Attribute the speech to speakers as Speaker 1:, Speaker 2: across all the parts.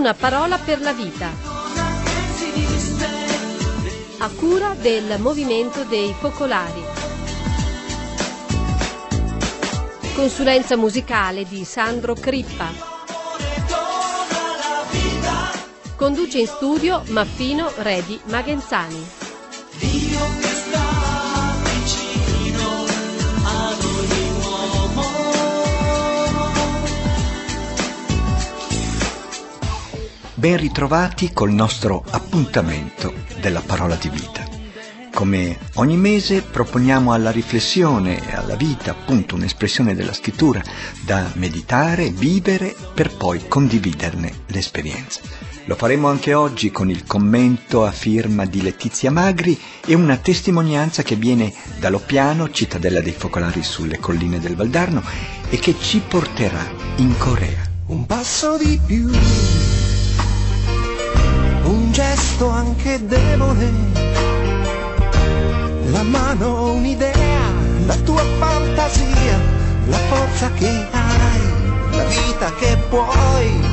Speaker 1: Una parola per la vita, a cura del Movimento dei Focolari. Consulenza musicale di Sandro Crippa. Conduce in studio Maffino Redi Magenzani.
Speaker 2: Dio che sta vicino ad ogni uomo.
Speaker 3: Ben ritrovati col nostro appuntamento della parola di vita. Come ogni mese proponiamo alla riflessione e alla vita appunto un'espressione della scrittura da meditare, vivere per poi condividerne l'esperienza. Lo faremo anche oggi con il commento a firma di Letizia Magri e una testimonianza che viene da Loppiano, cittadella dei Focolari sulle colline del Valdarno, e che ci porterà in Corea.
Speaker 2: Un passo di più, un gesto anche debole, la mano, un'idea, la tua fantasia, la forza che hai, la vita che puoi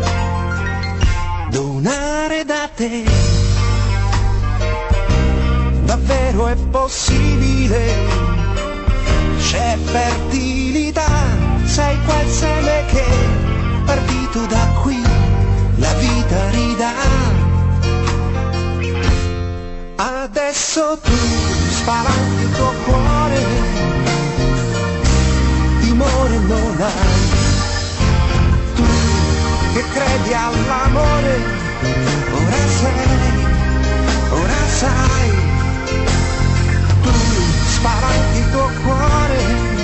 Speaker 2: donare da te. Davvero è possibile, c'è fertilità, sei quel seme che partito da qui la vita ridà. Adesso tu spalanchi il tuo cuore, timore non hai, tu che credi all'amore, ora sei, ora sai, tu spalanchi il tuo cuore,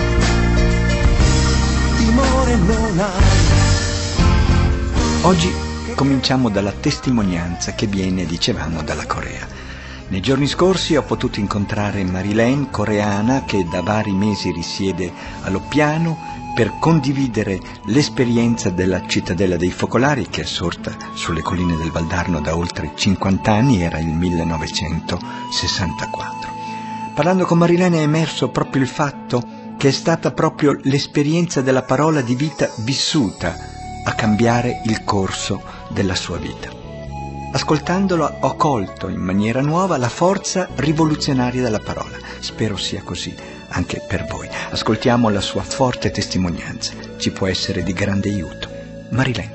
Speaker 2: timore non hai.
Speaker 3: Oggi cominciamo dalla testimonianza che viene, dicevamo, dalla Corea. Nei giorni scorsi ho potuto incontrare Marilène, coreana, che da vari mesi risiede a Loppiano, per condividere l'esperienza della cittadella dei Focolari, che è sorta sulle colline del Valdarno da oltre 50 anni, era il 1964. Parlando con Marilène è emerso proprio il fatto che è stata proprio l'esperienza della parola di vita vissuta a cambiare il corso della sua vita. Ascoltandolo ho colto in maniera nuova la forza rivoluzionaria della parola. Spero sia così anche per voi. Ascoltiamo la sua forte testimonianza. Ci può essere di grande aiuto. Marilène.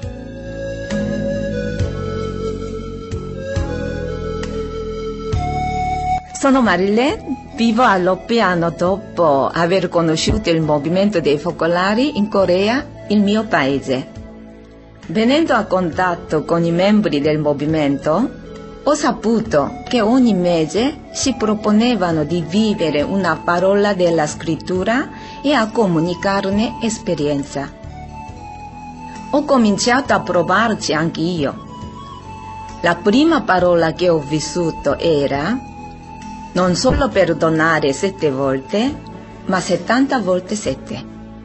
Speaker 4: Sono Marilène, vivo a Loppiano dopo aver conosciuto il Movimento dei Focolari in Corea, il mio paese. Venendo a contatto con i membri del movimento, ho saputo che ogni mese si proponevano di vivere una parola della scrittura e a comunicarne esperienza. Ho cominciato a provarci anche io. La prima parola che ho vissuto era non solo perdonare 7 volte, ma 70 volte 7.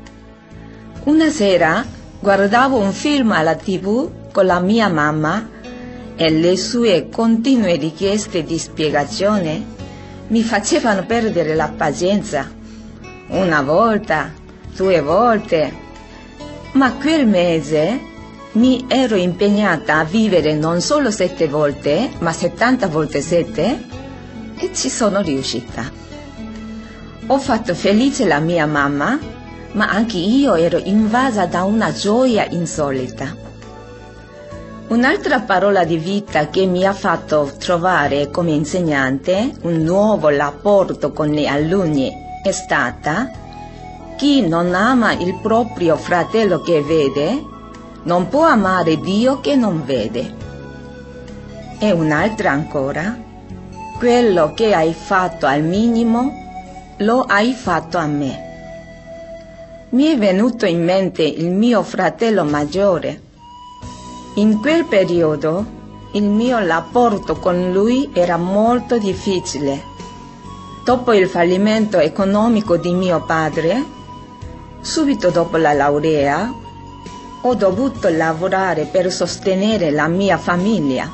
Speaker 4: Una sera guardavo un film alla TV con la mia mamma e le sue continue richieste di spiegazione mi facevano perdere la pazienza. 1 volta, 2 volte. Ma quel mese mi ero impegnata a vivere non solo 7 volte, ma 70 volte 7 e ci sono riuscita. Ho fatto felice la mia mamma, ma anche io ero invasa da una gioia insolita. Un'altra parola di vita che mi ha fatto trovare come insegnante un nuovo rapporto con gli alunni è stata: chi non ama il proprio fratello che vede, non può amare Dio che non vede. E un'altra ancora: quello che hai fatto al minimo, lo hai fatto a me. Mi è venuto in mente il mio fratello maggiore. In quel periodo il mio rapporto con lui era molto difficile. Dopo il fallimento economico di mio padre, subito dopo la laurea, ho dovuto lavorare per sostenere la mia famiglia.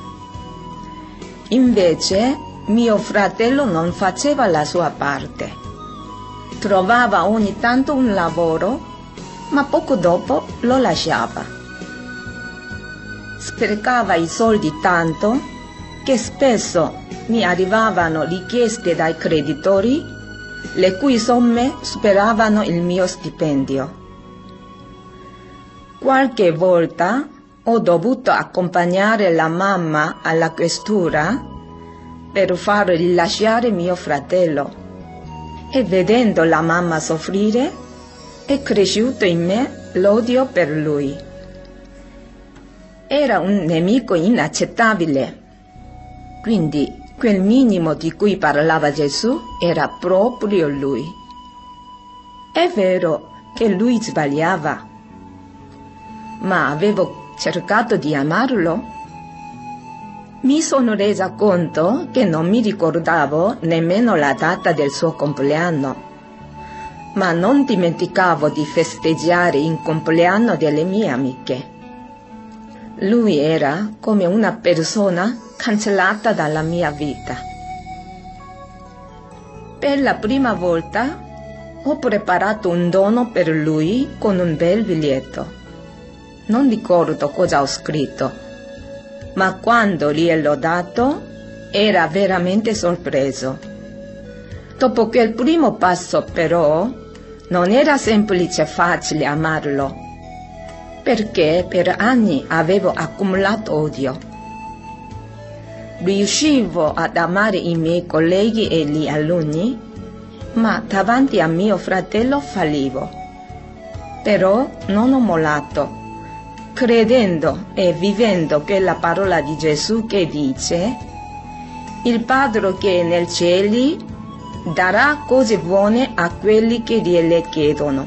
Speaker 4: Invece, mio fratello non faceva la sua parte. Trovava ogni tanto un lavoro, ma poco dopo lo lasciava. sprecava i soldi tanto che spesso mi arrivavano richieste dai creditori, le cui somme superavano il mio stipendio. Qualche volta ho dovuto accompagnare la mamma alla questura per far rilasciare mio fratello, e vedendo la mamma soffrire è cresciuto in me l'odio per lui. Era un nemico inaccettabile, quindi quel minimo di cui parlava Gesù era proprio lui. È vero che lui sbagliava, ma avevo cercato di amarlo. Mi sono resa conto che non mi ricordavo nemmeno la data del suo compleanno, ma non dimenticavo di festeggiare il compleanno delle mie amiche. Lui era come una persona cancellata dalla mia vita. Per la prima volta ho preparato un dono per lui con un bel biglietto. Non ricordo cosa ho scritto, ma quando gliel'ho dato era veramente sorpreso. Dopo quel primo passo, però, non era semplice facile amarlo, perché per anni avevo accumulato odio. Riuscivo ad amare i miei colleghi e gli alunni, ma davanti a mio fratello fallivo. Però non ho mollato, credendo e vivendo quella parola di Gesù che dice: il Padre che è nei cieli darà cose buone a quelli che gliele chiedono.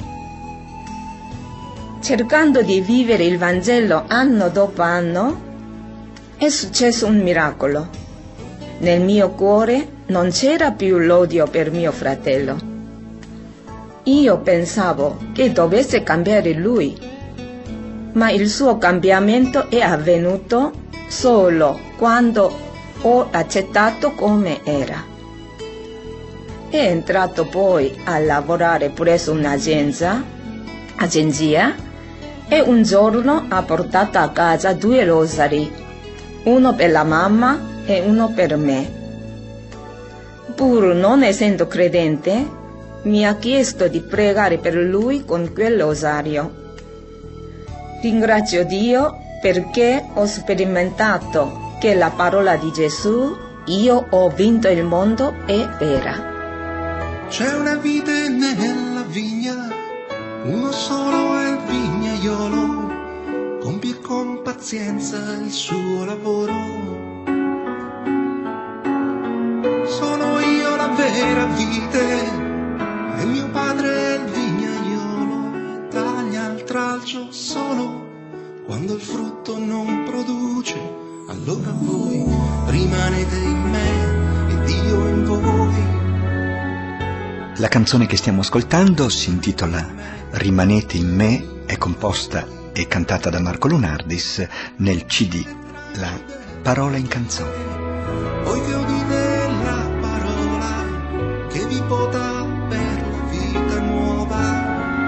Speaker 4: Cercando di vivere il Vangelo anno dopo anno, è successo un miracolo. Nel mio cuore non c'era più l'odio per mio fratello. Io pensavo che dovesse cambiare lui, ma il suo cambiamento è avvenuto solo quando ho accettato come era. È entrato poi a lavorare presso un'agenzia e un giorno ha portato a casa 2 rosari, uno per la mamma e uno per me. Pur non essendo credente, mi ha chiesto di pregare per lui con quel rosario. Ringrazio Dio perché ho sperimentato che la parola di Gesù, io ho vinto il mondo, è vera.
Speaker 2: C'è una vite nella vigna, uno solo è il vignaiolo, compie con pazienza il suo lavoro. Sono io la vera vite e mio padre è il vignaiolo, e dagli al tralcio solo quando il frutto non produce. Allora voi rimanete in me ed io in voi.
Speaker 3: La canzone che stiamo ascoltando si intitola Rimanete in me, è composta e cantata da Marco Lunardis nel CD La parola in canzone.
Speaker 2: Voi che udite la parola che vi porta per la vita nuova,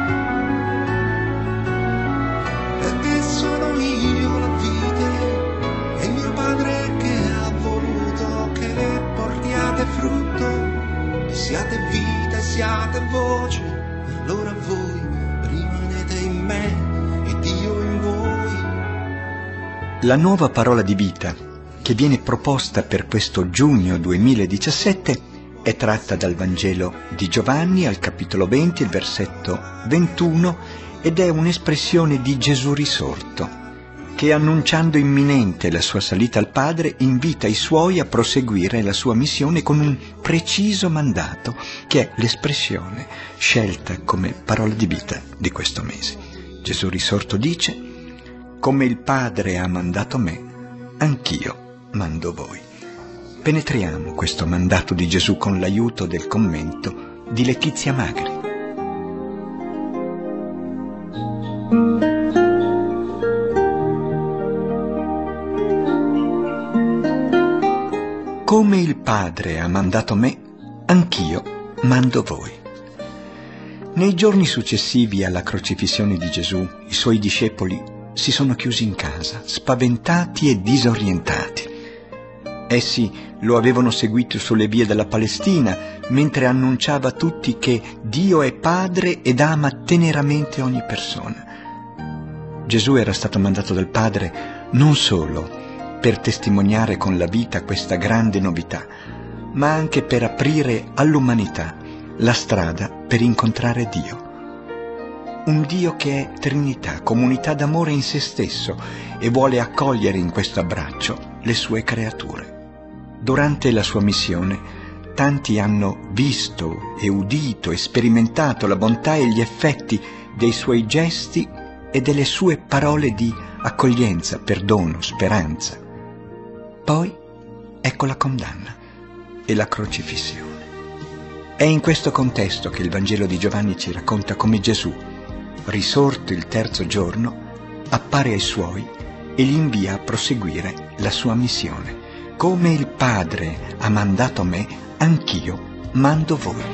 Speaker 2: perché sono io la vite e mio padre che ha voluto che portiate frutto, che siate vita e siate voce. Allora voi rimanete in me ed io in voi.
Speaker 3: La nuova parola di vita che viene proposta per questo giugno 2017 è tratta dal Vangelo di Giovanni al capitolo 20, il versetto 21, ed è un'espressione di Gesù risorto, che annunciando imminente la sua salita al Padre invita i suoi a proseguire la sua missione con un preciso mandato, che è l'espressione scelta come parola di vita di questo mese. Gesù risorto dice: come il Padre ha mandato me, anch'io mando voi. Penetriamo questo mandato di Gesù con l'aiuto del commento di Letizia Magri. Come il Padre ha mandato me, anch'io mando voi. Nei giorni successivi alla crocifissione di Gesù, i suoi discepoli si sono chiusi in casa, spaventati e disorientati. Essi lo avevano seguito sulle vie della Palestina, mentre annunciava a tutti che Dio è Padre ed ama teneramente ogni persona. Gesù era stato mandato dal Padre non solo per testimoniare con la vita questa grande novità, ma anche per aprire all'umanità la strada per incontrare Dio. Un Dio che è Trinità, comunità d'amore in se stesso, e vuole accogliere in questo abbraccio le sue creature. Durante la sua missione, tanti hanno visto e udito e sperimentato la bontà e gli effetti dei suoi gesti e delle sue parole di accoglienza, perdono, speranza. Poi ecco la condanna e la crocifissione. È in questo contesto che il Vangelo di Giovanni ci racconta come Gesù, risorto il terzo giorno, appare ai suoi e li invia a proseguire la sua missione. Come il Padre ha mandato me, anch'io mando voi.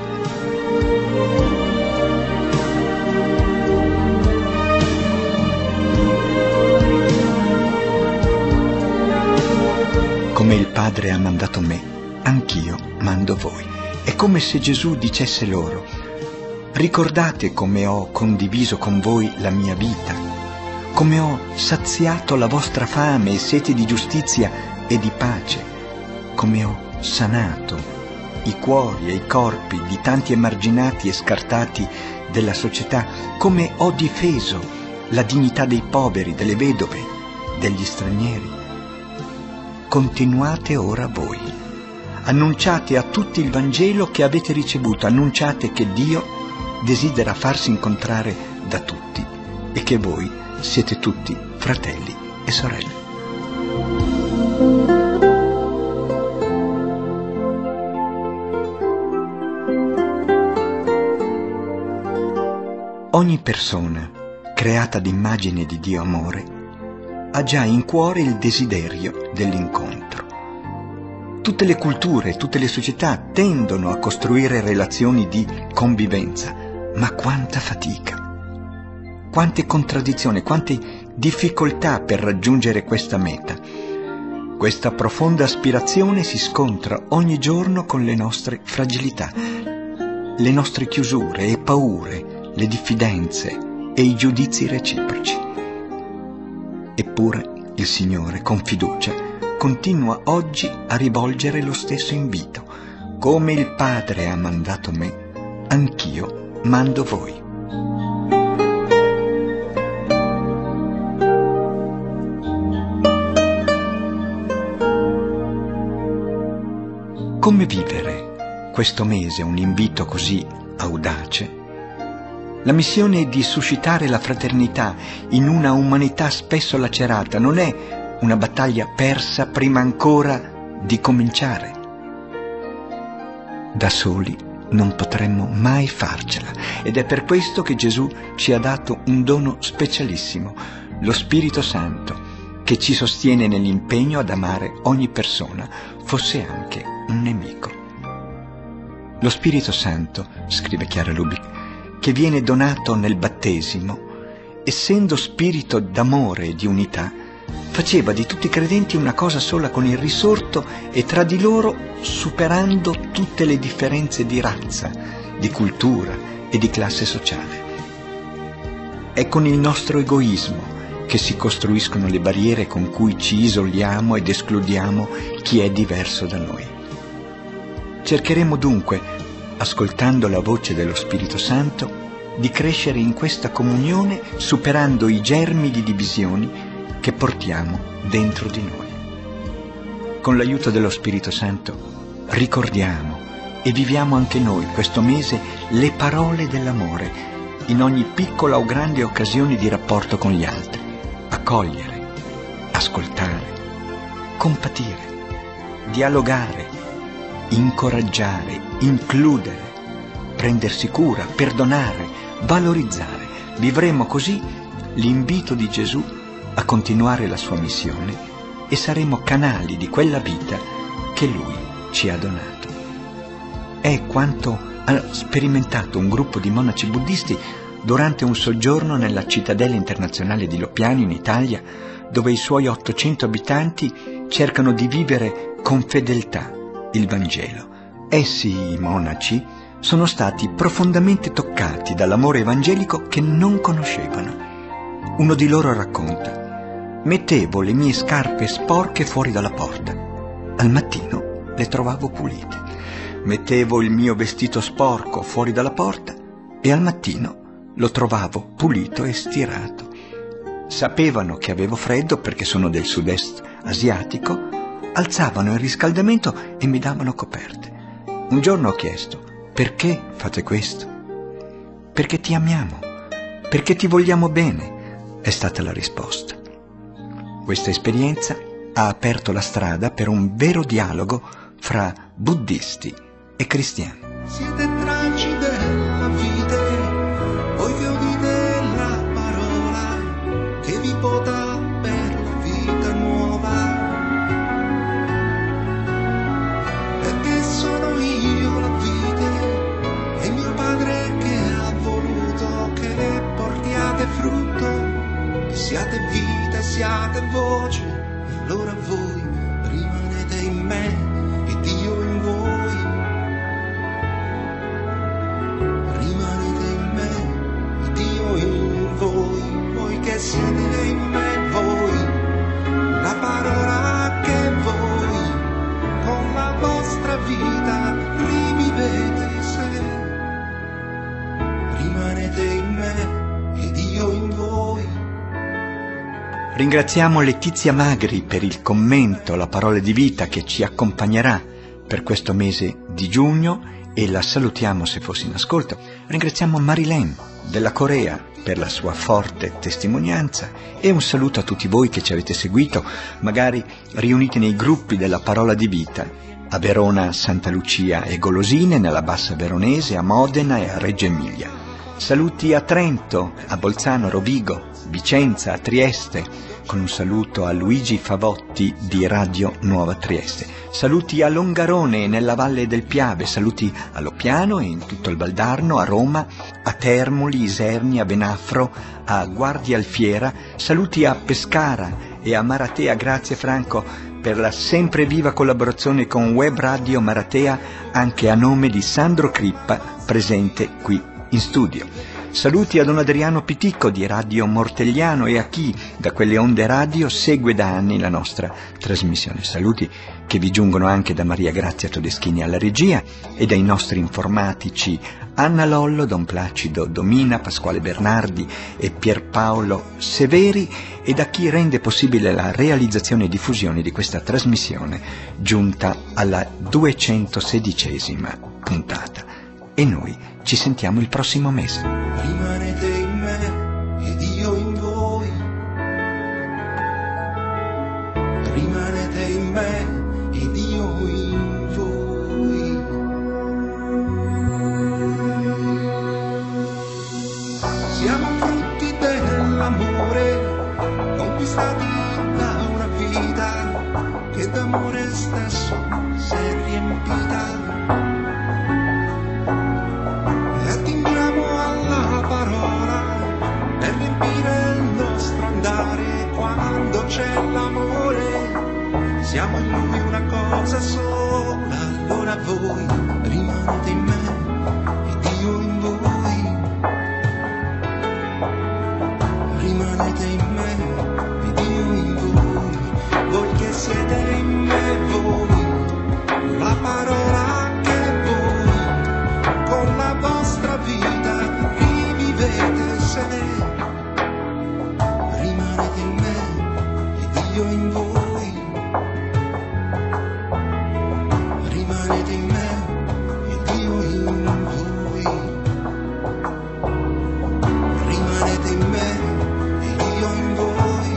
Speaker 3: Come il Padre ha mandato me, anch'io mando voi. È come se Gesù dicesse loro: ricordate come ho condiviso con voi la mia vita, come ho saziato la vostra fame e sete di giustizia e di pace, come ho sanato i cuori e i corpi di tanti emarginati e scartati della società, come ho difeso la dignità dei poveri, delle vedove, degli stranieri. Continuate ora voi, annunciate a tutti il Vangelo che avete ricevuto, annunciate che Dio desidera farsi incontrare da tutti e che voi siete tutti fratelli e sorelle. Ogni persona, creata d'immagine di Dio amore, ha già in cuore il desiderio dell'incontro. Tutte le culture, tutte le società tendono a costruire relazioni di convivenza, ma quanta fatica, quante contraddizioni, quante difficoltà per raggiungere questa meta. Questa profonda aspirazione si scontra ogni giorno con le nostre fragilità, le nostre chiusure e paure, le diffidenze e i giudizi reciproci. Eppure il Signore, con fiducia, continua oggi a rivolgere lo stesso invito. Come il Padre ha mandato me, anch'io mando voi. Come vivere questo mese un invito così audace? La missione di suscitare la fraternità in una umanità spesso lacerata non è una battaglia persa prima ancora di cominciare. Da soli non potremmo mai farcela, ed è per questo che Gesù ci ha dato un dono specialissimo, lo Spirito Santo, che ci sostiene nell'impegno ad amare ogni persona, fosse anche un nemico. Lo Spirito Santo, scrive Chiara Lubick, che viene donato nel battesimo, essendo spirito d'amore e di unità, faceva di tutti i credenti una cosa sola con il risorto e tra di loro superando tutte le differenze di razza, di cultura e di classe sociale. È con il nostro egoismo che si costruiscono le barriere con cui ci isoliamo ed escludiamo chi è diverso da noi. Cercheremo dunque, ascoltando la voce dello Spirito Santo, di crescere in questa comunione superando i germi di divisioni che portiamo dentro di noi. Con l'aiuto dello Spirito Santo ricordiamo e viviamo anche noi questo mese le parole dell'amore in ogni piccola o grande occasione di rapporto con gli altri. Accogliere, ascoltare, compatire, dialogare, incoraggiare, includere, prendersi cura, perdonare, valorizzare. Vivremo così l'invito di Gesù a continuare la sua missione e saremo canali di quella vita che Lui ci ha donato. È quanto ha sperimentato un gruppo di monaci buddisti durante un soggiorno nella cittadella internazionale di Loppiano in Italia, dove i suoi 800 abitanti cercano di vivere con fedeltà il Vangelo. Essi, i monaci, sono stati profondamente toccati dall'amore evangelico che non conoscevano. Uno di loro racconta: mettevo le mie scarpe sporche fuori dalla porta. Al mattino le trovavo pulite. Mettevo il mio vestito sporco fuori dalla porta e al mattino lo trovavo pulito e stirato. Sapevano che avevo freddo perché sono del sud-est asiatico, alzavano il riscaldamento e mi davano coperte. Un giorno ho chiesto: perché fate questo? Perché ti amiamo, perché ti vogliamo bene, è stata la risposta. Questa esperienza ha aperto la strada per un vero dialogo fra buddisti e cristiani.
Speaker 2: Siete tralci della vita, voi che udite la parola che vi porta per la vita nuova. Perché sono io la vita e mio Padre che ha voluto che portiate frutto, che siate vita, siate voce. Allora voi rimanete in me e Dio in voi. Rimanete in me e Dio in voi. Voi che siete in me, voi. La parola che voi con la vostra vita rivivete se. Rimanete in me e Dio in voi.
Speaker 3: Ringraziamo Letizia Magri per il commento, la parola di vita che ci accompagnerà per questo mese di giugno e la salutiamo se fosse in ascolto. Ringraziamo Marilyn della Corea per la sua forte testimonianza e un saluto a tutti voi che ci avete seguito, magari riuniti nei gruppi della parola di vita a Verona, Santa Lucia e Golosine, nella Bassa Veronese, a Modena e a Reggio Emilia. Saluti a Trento, a Bolzano, Rovigo, Vicenza, a Trieste, con un saluto a Luigi Favotti di Radio Nuova Trieste. Saluti a Longarone nella Valle del Piave, saluti a Loppiano e in tutto il Valdarno, a Roma, a Termoli, Iserni, a Venafro, a Guardia Alfiera, saluti a Pescara e a Maratea. Grazie Franco per la sempre viva collaborazione con Web Radio Maratea, anche a nome di Sandro Crippa, presente qui in studio. Saluti a Don Adriano Piticco di Radio Mortegliano e a chi da quelle onde radio segue da anni la nostra trasmissione. Saluti che vi giungono anche da Maria Grazia Todeschini alla regia e dai nostri informatici Anna Lollo, Don Placido Domina, Pasquale Bernardi e Pierpaolo Severi, e da chi rende possibile la realizzazione e diffusione di questa trasmissione giunta alla 216ª puntata. E noi ci sentiamo il prossimo mese.
Speaker 2: Rimanete in me ed io in voi. Rimanete in me ed io in voi. Siamo frutti dell'amore, conquistati da una vita che d'amore stesso si è riempita. Quando c'è l'amore, siamo in lui una cosa sola. Allora voi rimanete in me ed io in voi. Rimanete in me ed io in voi. Voi che siete in me, voi. La parola che voi con la vostra vita rivivete se. Io in voi, rimanete in me ed io in voi, rimanete in me ed io in voi,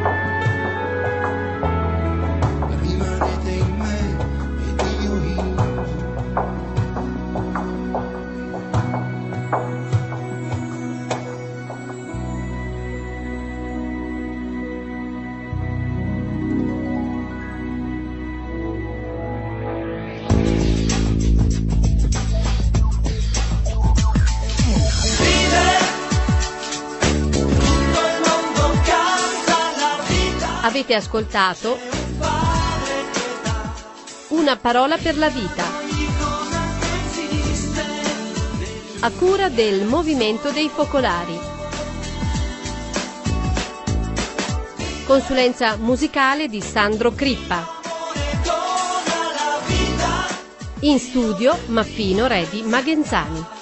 Speaker 2: rimanete in me ed io in voi.
Speaker 1: Avete ascoltato Una parola per la vita, a cura del Movimento dei Focolari. Consulenza musicale di Sandro Crippa. In studio Maffino Redi Magenzani.